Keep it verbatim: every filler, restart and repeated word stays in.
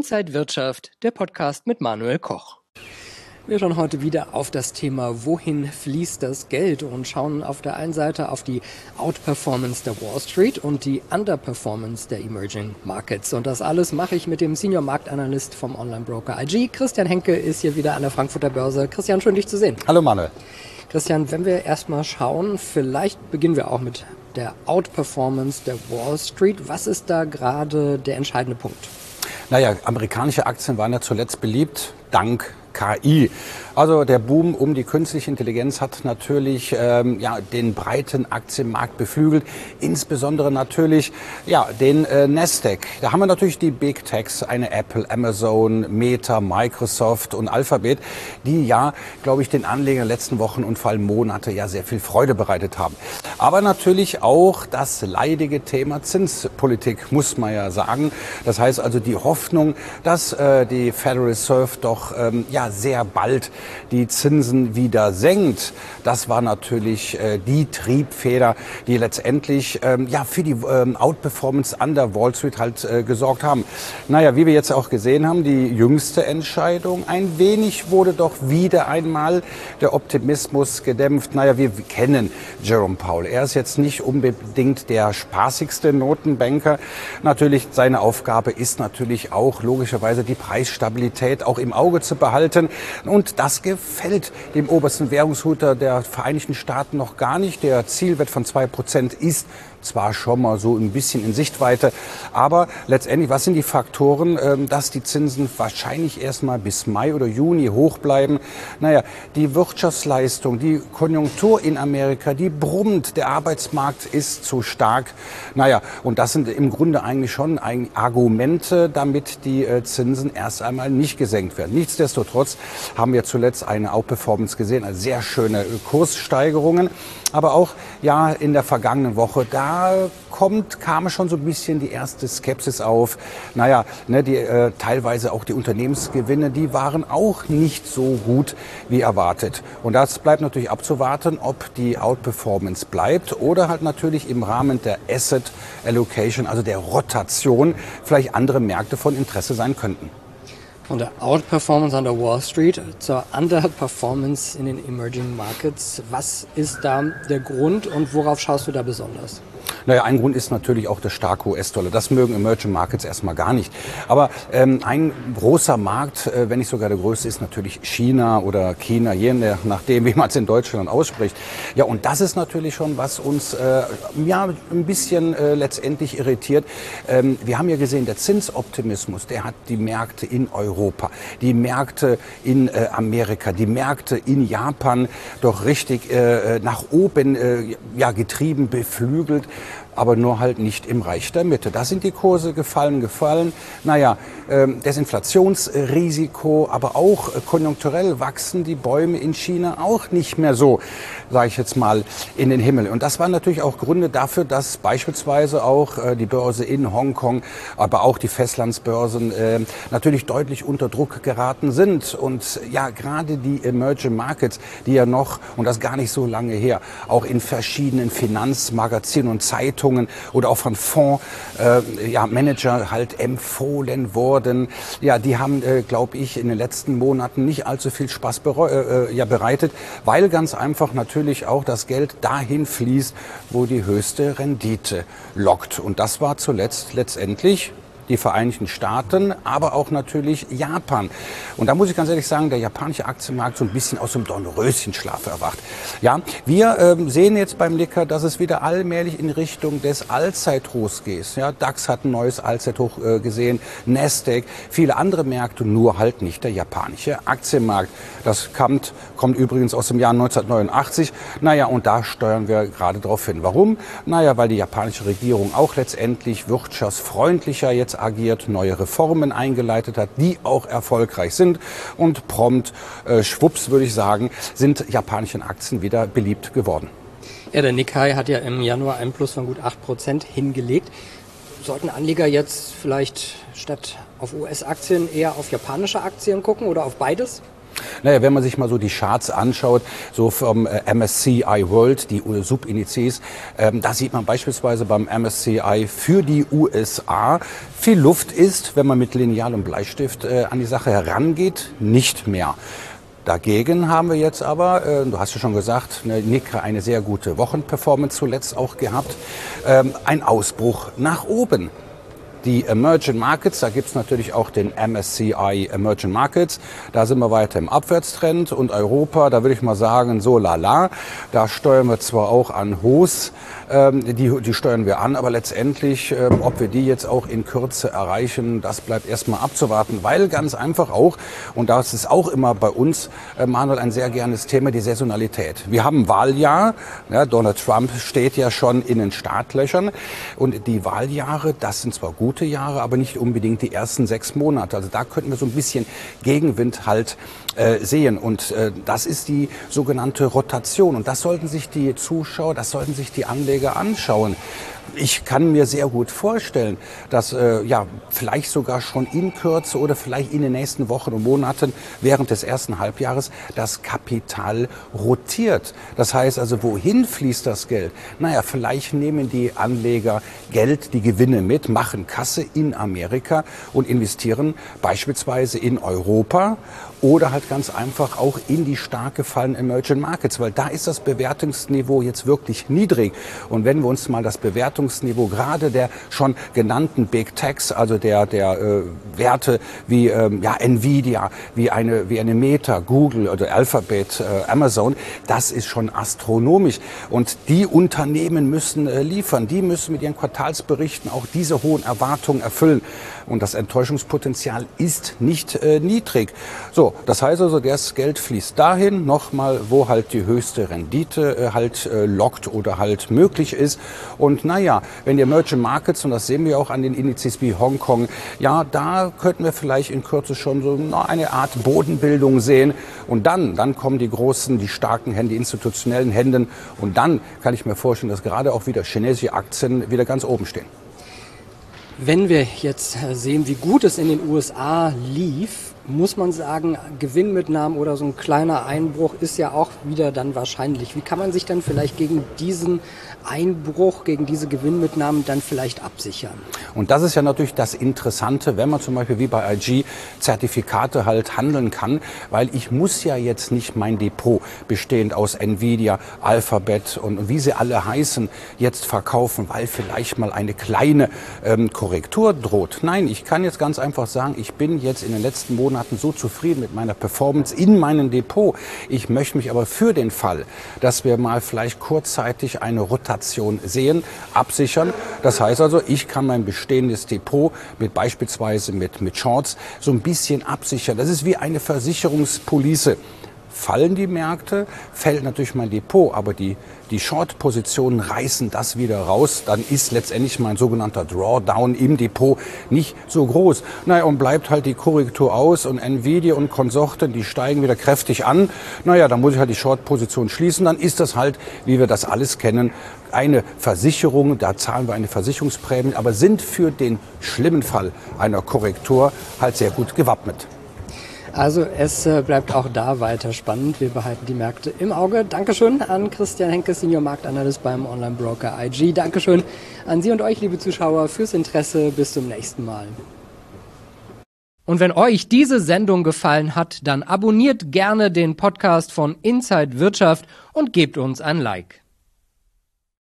Inside Wirtschaft, der Podcast mit Manuel Koch. Wir schauen heute wieder auf das Thema, wohin fließt das Geld, und schauen auf der einen Seite auf die Outperformance der Wall Street und die Underperformance der Emerging Markets. Und das alles mache ich mit dem Senior Marktanalyst vom Online-Broker I G. Christian Henke ist hier wieder an der Frankfurter Börse. Christian, schön dich zu sehen. Hallo Manuel. Christian, wenn wir erstmal schauen, vielleicht beginnen wir auch mit der Outperformance der Wall Street. Was ist da gerade der entscheidende Punkt? Naja, amerikanische Aktien waren ja zuletzt beliebt, dank K I. Also der Boom um die künstliche Intelligenz hat natürlich ähm, ja, den breiten Aktienmarkt beflügelt, insbesondere natürlich ja, den äh, Nasdaq. Da haben wir natürlich die Big Techs, eine Apple, Amazon, Meta, Microsoft und Alphabet, die ja, glaube ich, den Anlegern in den letzten Wochen und vor allem Monate ja sehr viel Freude bereitet haben. Aber natürlich auch das leidige Thema Zinspolitik, muss man ja sagen. Das heißt also die Hoffnung, dass äh, die Federal Reserve doch ähm, ja sehr bald die Zinsen wieder senkt. Das war natürlich äh, die Triebfeder, die letztendlich ähm, ja für die ähm, Outperformance an der Wall Street halt äh, gesorgt haben. Naja, wie wir jetzt auch gesehen haben, die jüngste Entscheidung, ein wenig wurde doch wieder einmal der Optimismus gedämpft. Naja, wir kennen Jerome Powell. Er ist jetzt nicht unbedingt der spaßigste Notenbanker. Natürlich, seine Aufgabe ist natürlich auch logischerweise die Preisstabilität auch im Auge zu behalten. Und das gefällt dem obersten Währungshüter der Vereinigten Staaten noch gar nicht. Der Zielwert von zwei Prozent ist zwar schon mal so ein bisschen in Sichtweite, aber letztendlich, was sind die Faktoren, dass die Zinsen wahrscheinlich erstmal bis Mai oder Juni hoch bleiben? Naja, die Wirtschaftsleistung, die Konjunktur in Amerika, die brummt, der Arbeitsmarkt ist zu stark. Naja, und das sind im Grunde eigentlich schon Argumente, damit die Zinsen erst einmal nicht gesenkt werden. Nichtsdestotrotz haben wir zuletzt eine Outperformance gesehen, also sehr schöne Kurssteigerungen. Aber auch ja in der vergangenen Woche, da kommt, kam schon so ein bisschen die erste Skepsis auf. Naja, ne, die, äh, teilweise auch die Unternehmensgewinne, die waren auch nicht so gut wie erwartet. Und das bleibt natürlich abzuwarten, ob die Outperformance bleibt oder halt natürlich im Rahmen der Asset Allocation, also der Rotation, vielleicht andere Märkte von Interesse sein könnten. Von der Outperformance an der Wall Street zur Underperformance in den Emerging Markets. Was ist da der Grund und worauf schaust du da besonders? Naja, ein Grund ist natürlich auch der starke U S-Dollar. Das mögen Emerging Markets erstmal gar nicht. Aber ähm, ein großer Markt, äh, wenn nicht sogar der größte, ist natürlich China oder China, je nachdem, wie man es in Deutschland ausspricht. Ja, und das ist natürlich schon, was uns äh, ja ein bisschen äh, letztendlich irritiert. Ähm, wir haben ja gesehen, der Zinsoptimismus, der hat die Märkte in Europa, die Märkte in äh, Amerika, die Märkte in Japan doch richtig äh, nach oben äh, ja, getrieben, beflügelt. Aber nur halt nicht im Reich der Mitte. Da sind die Kurse gefallen, gefallen. Naja, ähm, das Inflationsrisiko, aber auch äh, konjunkturell wachsen die Bäume in China auch nicht mehr so, sage ich jetzt mal, in den Himmel. Und das waren natürlich auch Gründe dafür, dass beispielsweise auch äh, die Börse in Hongkong, aber auch die Festlandsbörsen äh, natürlich deutlich unter Druck geraten sind. Und ja, gerade die Emerging Markets, die ja noch, und das gar nicht so lange her, auch in verschiedenen Finanzmagazinen und Zeitungen oder auch von Fonds, äh, ja, Manager halt empfohlen wurden. Ja, die haben, äh, glaube ich, in den letzten Monaten nicht allzu viel Spaß äh, ja, bereitet, weil ganz einfach natürlich auch das Geld dahin fließt, wo die höchste Rendite lockt. Und das war zuletzt letztendlich die Vereinigten Staaten, aber auch natürlich Japan. Und da muss ich ganz ehrlich sagen, der japanische Aktienmarkt so ein bisschen aus dem Dornröschenschlaf erwacht. Ja, wir ähm, sehen jetzt beim Licker, dass es wieder allmählich in Richtung des Allzeithochs geht. Ja, DAX hat ein neues Allzeithoch äh, gesehen, Nasdaq, viele andere Märkte, nur halt nicht der japanische Aktienmarkt. Das kommt, kommt übrigens aus dem Jahr neunzehnhundertneunundachtzig. Naja, und da steuern wir gerade drauf hin. Warum? Naja, weil die japanische Regierung auch letztendlich wirtschaftsfreundlicher jetzt agiert, neue Reformen eingeleitet hat, die auch erfolgreich sind. Und prompt, äh, schwupps würde ich sagen, sind japanische Aktien wieder beliebt geworden. Ja, der Nikkei hat ja im Januar einen Plus von gut acht Prozent hingelegt. Sollten Anleger jetzt vielleicht statt auf U S-Aktien eher auf japanische Aktien gucken oder auf beides? Naja, wenn man sich mal so die Charts anschaut, so vom äh, M S C I World, die uh, Subindizes, ähm, da sieht man beispielsweise beim M S C I für die U S A viel Luft ist, wenn man mit Lineal und Bleistift äh, an die Sache herangeht, nicht mehr. Dagegen haben wir jetzt aber, äh, du hast ja schon gesagt, ne, Nikkei eine sehr gute Wochenperformance zuletzt auch gehabt, ähm, ein Ausbruch nach oben. Die Emerging Markets, da gibt's natürlich auch den M S C I Emerging Markets, da sind wir weiter im Abwärtstrend und Europa, da würde ich mal sagen, so lala, da steuern wir zwar auch an Hochs, ähm, die, die steuern wir an, aber letztendlich, ähm, ob wir die jetzt auch in Kürze erreichen, das bleibt erstmal abzuwarten, weil ganz einfach auch, und das ist auch immer bei uns, äh, Manuel, ein sehr gernes Thema, die Saisonalität. Wir haben ein Wahljahr, ja, Donald Trump steht ja schon in den Startlöchern und die Wahljahre, das sind zwar gute Jahre, aber nicht unbedingt die ersten sechs Monate. Also da könnten wir so ein bisschen Gegenwind halt äh, sehen. Und äh, das ist die sogenannte Rotation. Und das sollten sich die Zuschauer, das sollten sich die Anleger anschauen. Ich kann mir sehr gut vorstellen, dass äh, ja vielleicht sogar schon in Kürze oder vielleicht in den nächsten Wochen und Monaten während des ersten Halbjahres das Kapital rotiert. Das heißt also, wohin fließt das Geld? Naja, vielleicht nehmen die Anleger Geld, die Gewinne mit, machen Kasse in Amerika und investieren beispielsweise in Europa oder halt ganz einfach auch in die stark gefallenen Emerging Markets, weil da ist das Bewertungsniveau jetzt wirklich niedrig. Und wenn wir uns mal das Bewertungsniveau gerade der schon genannten Big Techs, also der der äh, Werte wie ähm, ja Nvidia, wie eine wie eine Meta, Google oder Alphabet, äh, Amazon, das ist schon astronomisch. Und die Unternehmen müssen äh, liefern, die müssen mit ihren Quartalsberichten auch diese hohen Erwartungen erfüllen. Und das Enttäuschungspotenzial ist nicht äh, niedrig. So, das heißt also, das Geld fließt dahin, nochmal, wo halt die höchste Rendite äh, halt äh, lockt oder halt möglich ist. Und naja, wenn die Emerging Markets, und das sehen wir auch an den Indizes wie Hongkong, ja, da könnten wir vielleicht in Kürze schon so na, eine Art Bodenbildung sehen. Und dann, dann kommen die großen, die starken Hände, die institutionellen Hände. Und dann kann ich mir vorstellen, dass gerade auch wieder chinesische Aktien wieder ganz oben stehen. Wenn wir jetzt sehen, wie gut es in den U S A lief, muss man sagen, Gewinnmitnahmen oder so ein kleiner Einbruch ist ja auch wieder dann wahrscheinlich. Wie kann man sich dann vielleicht gegen diesen Einbruch, gegen diese Gewinnmitnahmen dann vielleicht absichern? Und das ist ja natürlich das Interessante, wenn man zum Beispiel wie bei I G Zertifikate halt handeln kann, weil ich muss ja jetzt nicht mein Depot bestehend aus Nvidia, Alphabet und wie sie alle heißen jetzt verkaufen, weil vielleicht mal eine kleine ähm, Korrektur droht. Nein, ich kann jetzt ganz einfach sagen, ich bin jetzt in den letzten Monaten so zufrieden mit meiner Performance in meinem Depot. Ich möchte mich aber für den Fall, dass wir mal vielleicht kurzzeitig eine Rotation sehen, absichern. Das heißt also, ich kann mein bestehendes Depot mit beispielsweise mit, mit Shorts so ein bisschen absichern. Das ist wie eine Versicherungspolice. Fallen die Märkte, fällt natürlich mein Depot, aber die, die Short-Positionen reißen das wieder raus, dann ist letztendlich mein sogenannter Drawdown im Depot nicht so groß. Naja, und bleibt halt die Korrektur aus und Nvidia und Konsorten, die steigen wieder kräftig an. Naja, dann muss ich halt die Short-Position schließen, dann ist das halt, wie wir das alles kennen, eine Versicherung, da zahlen wir eine Versicherungsprämie, aber sind für den schlimmen Fall einer Korrektur halt sehr gut gewappnet. Also es bleibt auch da weiter spannend. Wir behalten die Märkte im Auge. Dankeschön an Christian Henke, Senior Marktanalyst beim Online-Broker I G. Dankeschön an Sie und euch, liebe Zuschauer, fürs Interesse. Bis zum nächsten Mal. Und wenn euch diese Sendung gefallen hat, dann abonniert gerne den Podcast von Inside Wirtschaft und gebt uns ein Like.